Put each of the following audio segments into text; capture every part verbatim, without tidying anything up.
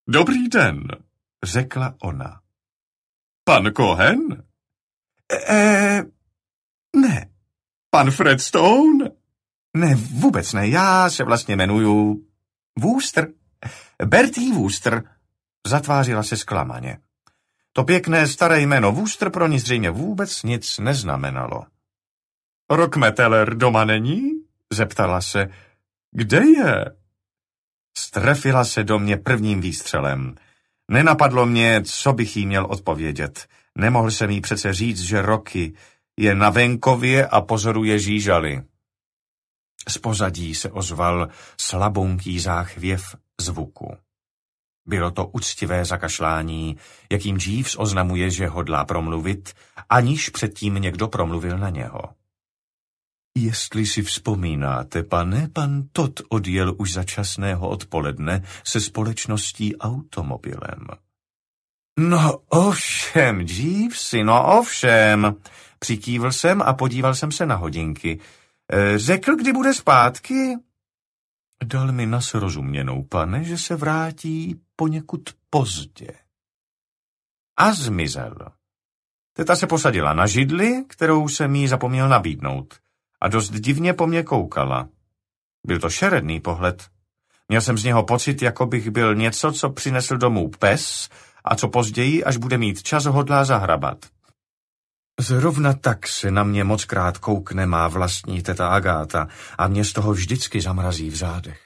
Dobrý den, řekla ona. Pan Cohen? E, ne. Pan Fred Stone? Ne, vůbec ne, já se vlastně jmenuju Wooster. Bertie Wooster. Zatvářila se zklamaně. To pěkné staré jméno Wooster pro ní zřejmě vůbec nic neznamenalo. Rockmeteller doma není? Zeptala se. Kde je? Strefila se do mě prvním výstřelem. Nenapadlo mě, co bych jí měl odpovědět. Nemohl jsem jí přece říct, že Rocky je na venkově a pozoruje žížaly. Z pozadí se ozval slabonký záchvěv zvuku. Bylo to uctivé zakašlání, jakým Jeeves oznamuje, že hodlá promluvit, aniž předtím někdo promluvil na něho. Jestli si vzpomínáte, pane, pan Todd odjel už za časného odpoledne se společností automobilem. No ovšem, Jeevesi, no ovšem, přikývl jsem a podíval jsem se na hodinky. E, řekl, kdy bude zpátky? Dal mi na srozuměnou, pane, že se vrátí poněkud pozdě. A zmizel. Teta se posadila na židli, kterou jsem jí zapomněl nabídnout, a dost divně po mně koukala. Byl to šeredný pohled. Měl jsem z něho pocit, jako bych byl něco, co přinesl domů pes a co později, až bude mít čas, hodlá zahrabat. Zrovna tak se na mě mockrát koukne má vlastní teta Agáta a mě z toho vždycky zamrazí v zádech.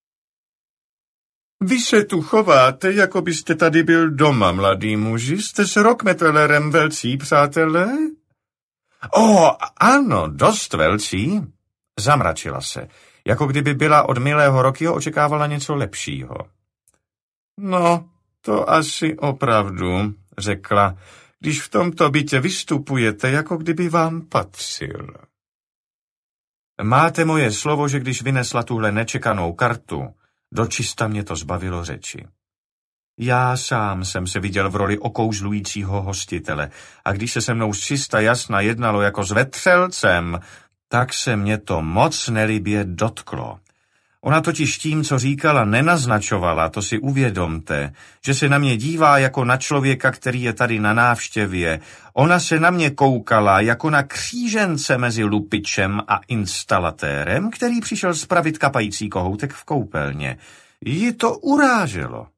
Vy se tu chováte, jako byste tady byl doma, mladý muži. Jste s rockmetallerem velcí, přátelé? O, ano, dost velcí. Zamračila se, jako kdyby byla od milého Rockyho očekávala něco lepšího. No, to asi opravdu, řekla, když v tomto bytě vystupujete, jako kdyby vám patřil. Máte moje slovo, že když vynesla tuhle nečekanou kartu, dočista mě to zbavilo řeči. Já sám jsem se viděl v roli okouzlujícího hostitele a když se se mnou čista jasna jednalo jako s vetřelcem, tak se mě to moc nelibě dotklo. Ona totiž tím, co říkala, nenaznačovala, to si uvědomte, že se na mě dívá jako na člověka, který je tady na návštěvě. Ona se na mě koukala jako na křížence mezi lupičem a instalatérem, který přišel spravit kapající kohoutek v koupelně. Ji to uráželo.